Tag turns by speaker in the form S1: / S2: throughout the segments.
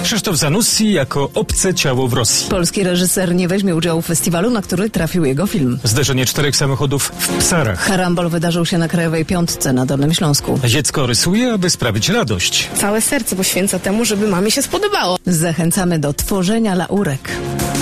S1: Krzysztof Zanussi jako obce ciało w Rosji.
S2: Polski reżyser nie weźmie udziału w festiwalu, na który trafił jego film.
S1: Zderzenie 4 samochodów w Psarach.
S2: Karambol wydarzył się na Krajowej Piątce na Dolnym Śląsku.
S1: Dziecko rysuje, aby sprawić radość.
S3: Całe serce poświęca temu, żeby mamie się spodobało.
S2: Zachęcamy do tworzenia laurek.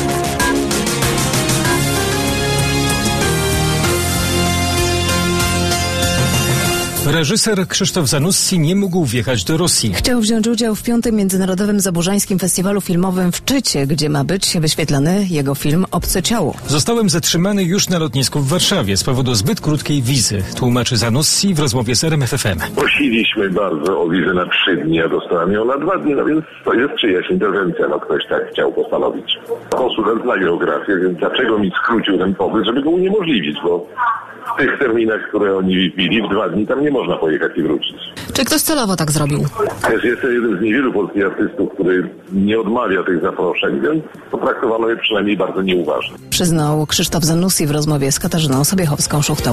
S1: Reżyser Krzysztof Zanussi nie mógł wjechać do Rosji.
S2: Chciał wziąć udział w 5. Międzynarodowym Zaborzańskim Festiwalu Filmowym w Czycie, gdzie ma być wyświetlany jego film Obce ciało.
S1: Zostałem zatrzymany już na lotnisku w Warszawie z powodu zbyt krótkiej wizy, tłumaczy Zanussi w rozmowie z RMF FM.
S4: Prosiliśmy bardzo o wizę na 3 dni, a dostałem ją na 2 dni, no więc to jest czyjaś interwencja, no ktoś tak chciał postanowić. Konsulent zna geografię, więc dlaczego mi skrócił ten pobyt, żeby go uniemożliwić, bo w tych terminach, które oni wbili, w 2 dni tam nie można pojechać i wrócić.
S2: Czy ktoś celowo tak zrobił?
S4: Jest to jeden z niewielu polskich artystów, który nie odmawia tych zaproszeń, więc potraktowano je przynajmniej bardzo nieuważnie.
S2: Przyznał Krzysztof Zanussi w rozmowie z Katarzyną Sobiechowską-Szuchtą.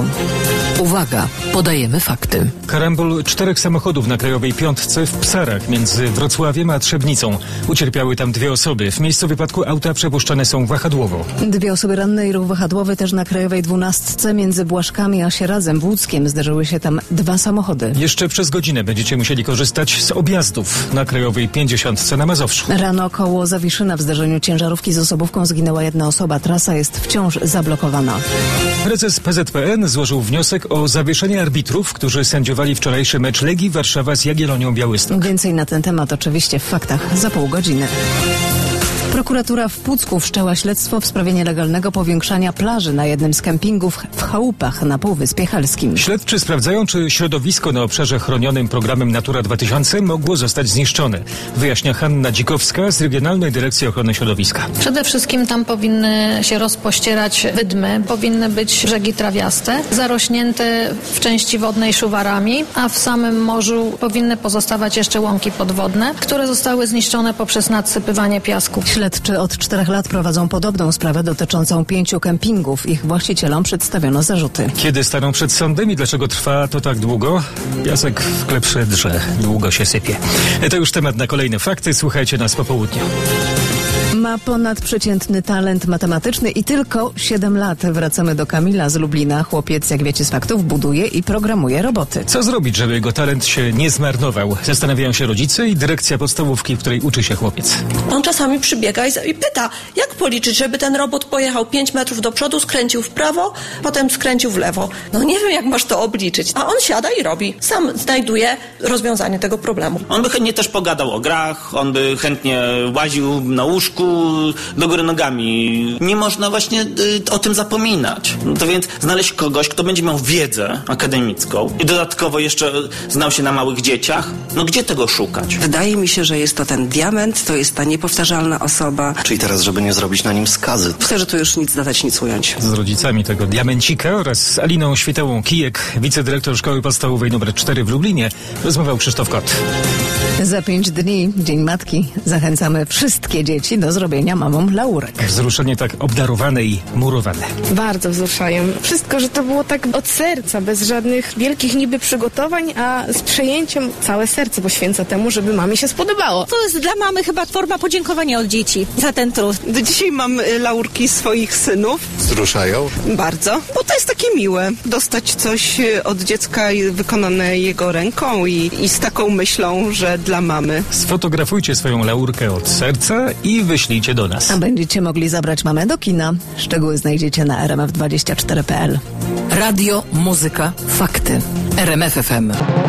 S5: Uwaga, podajemy fakty.
S1: Karambol 4 samochodów na Krajowej Piątce w Psarach między Wrocławiem a Trzebnicą. Ucierpiały tam 2 osoby. W miejscu wypadku auta przepuszczane są wahadłowo.
S2: 2 osoby ranne i ruch wahadłowy też na Krajowej 12 między Błaszkami a Sieradzem w Łódzkiem. Zdarzyły się tam 2 samochody.
S1: Jeszcze przez godzinę będziecie musieli korzystać z objazdów na Krajowej 50 na Mazowszu.
S2: Rano koło Zawiszyna w zderzeniu ciężarówki z osobówką zginęła 1 osoba. Trasa jest wciąż zablokowana.
S1: Prezes PZPN złożył wniosek o zawieszenie arbitrów, którzy sędziowali wczorajszy mecz Legii Warszawa z Jagiellonią Białystok.
S2: Więcej na ten temat oczywiście w faktach za pół godziny. Prokuratura w Pucku wszczęła śledztwo w sprawie nielegalnego powiększania plaży na jednym z kempingów w Chałupach na Półwyspie Helskim.
S1: Śledczy sprawdzają, czy środowisko na obszarze chronionym programem Natura 2000 mogło zostać zniszczone. Wyjaśnia Hanna Dzikowska z Regionalnej Dyrekcji Ochrony Środowiska.
S6: Przede wszystkim tam powinny się rozpościerać wydmy, powinny być brzegi trawiaste, zarośnięte w części wodnej szuwarami, a w samym morzu powinny pozostawać jeszcze łąki podwodne, które zostały zniszczone poprzez nadsypywanie piasku.
S2: Śledczy od 4 lat prowadzą podobną sprawę dotyczącą 5 kempingów. Ich właścicielom przedstawiono zarzuty.
S1: Kiedy staną przed sądem i dlaczego trwa to tak długo? Piasek w klepsze drze. Długo się sypie. To już temat na kolejne fakty. Słuchajcie nas po południu.
S2: Ma ponadprzeciętny talent matematyczny i tylko 7 lat. Wracamy do Kamila z Lublina. Chłopiec, jak wiecie z faktów, buduje i programuje roboty.
S1: Co zrobić, żeby jego talent się nie zmarnował? Zastanawiają się rodzice i dyrekcja podstawówki, w której uczy się chłopiec.
S7: On czasami przybiega i pyta, jak policzyć, żeby ten robot pojechał 5 metrów do przodu, skręcił w prawo, potem skręcił w lewo. No nie wiem, jak masz to obliczyć. A on siada i robi. Sam znajduje rozwiązanie tego problemu.
S8: On by chętnie też pogadał o grach, on by chętnie łaził na łóżku, do góry nogami. Nie można właśnie o tym zapominać. No to więc znaleźć kogoś, kto będzie miał wiedzę akademicką i dodatkowo jeszcze znał się na małych dzieciach. No gdzie tego szukać?
S9: Wydaje mi się, że jest to ten diament, to jest ta niepowtarzalna osoba.
S10: Czyli teraz, żeby nie zrobić na nim skazy.
S9: Myślę, że tu już nic dodać, nic ująć.
S1: Z rodzicami tego diamencika oraz z Aliną Świtałą-Kijek, wicedyrektor Szkoły Podstawowej nr 4 w Lublinie, rozmawiał Krzysztof Kot.
S2: Za 5 dni, Dzień Matki, zachęcamy wszystkie dzieci do zrobienia mamom laurek.
S1: Wzruszenie tak obdarowane i murowane.
S3: Bardzo wzruszają. Wszystko, że to było tak od serca, bez żadnych wielkich niby przygotowań, a z przejęciem całe serce poświęca temu, żeby mamie się spodobało.
S11: To jest dla mamy chyba forma podziękowania od dzieci za ten trud.
S12: Do dzisiaj mam laurki swoich synów.
S10: Wzruszają?
S12: Bardzo, bo to jest takie miłe. Dostać coś od dziecka wykonane jego ręką i z taką myślą, że dla mamy.
S1: Sfotografujcie swoją laurkę od serca i wyślijcie do nas.
S2: A będziecie mogli zabrać mamę do kina. Szczegóły znajdziecie na rmf24.pl.
S5: Radio, muzyka, fakty. RMF FM.